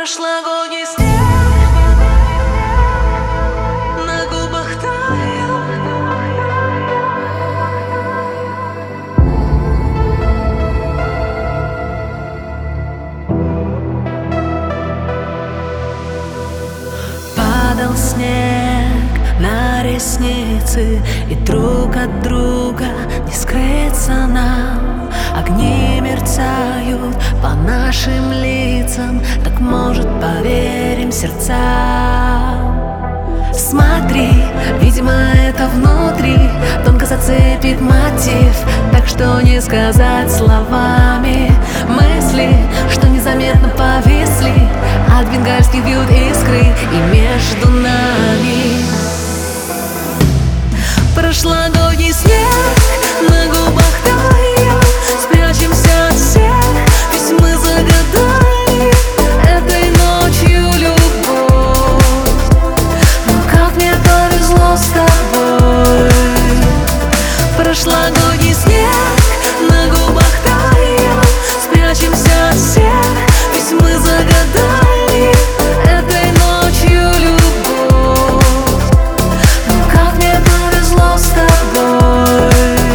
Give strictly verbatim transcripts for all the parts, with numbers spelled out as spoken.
Прошлогодний снег на губах таял. Падал снег на ресницы, и друг от друга не скрыться нам. Огни мерцают по нашим лицам, так, может, поверим сердцам. Смотри, видимо, это внутри тонко зацепит мотив, так что не сказать словами. Мысли, что незаметно повисли, от бенгальских бьют искры и между нами. Прошлогодний снег на губах таял. Спрячемся от всех, ведь мы загадали этой ночью любовь. Но как мне повезло с тобой. Прошлогодний снег на губах таял. Спрячемся от всех, ведь мы загадали этой ночью любовь. Но как мне повезло с тобой.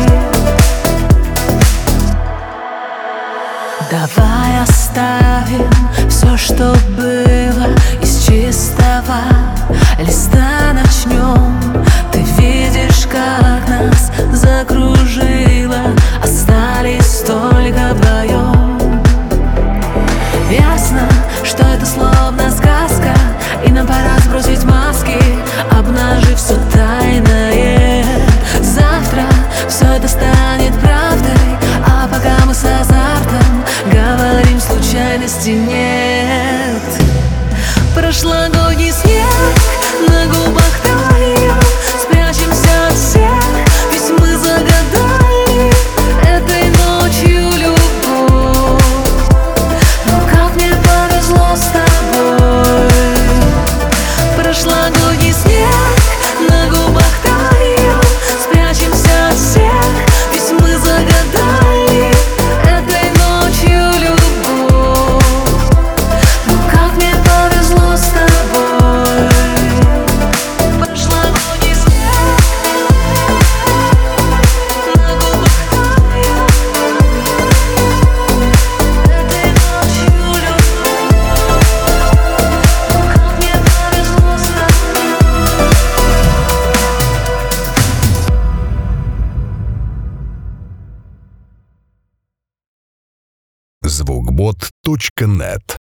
Давай оставим все, что было, из чистого листа начнем. Ты видишь, как нас закружило, остались только вдвоем. Ясно, что это словно сказка, и нам пора сбросить маски, обнажив все тайное. Завтра все это станет правдой, а пока мы с азартом говорим, случайности нет. Прошлогодний снег на губах таял. Спрячемся от всех, ведь мы загадали этой ночью любовь. Но как мне повезло с тобой. Прошлогодний снег на губах таял. Спрячемся от всех, ведь мы загадали этой ночью любовь. Но как мне повезло с тобой. Прошлогодний снег на губах таял. Этой ночью любовь. Но как мне повезло с тобой. звукбот точка нет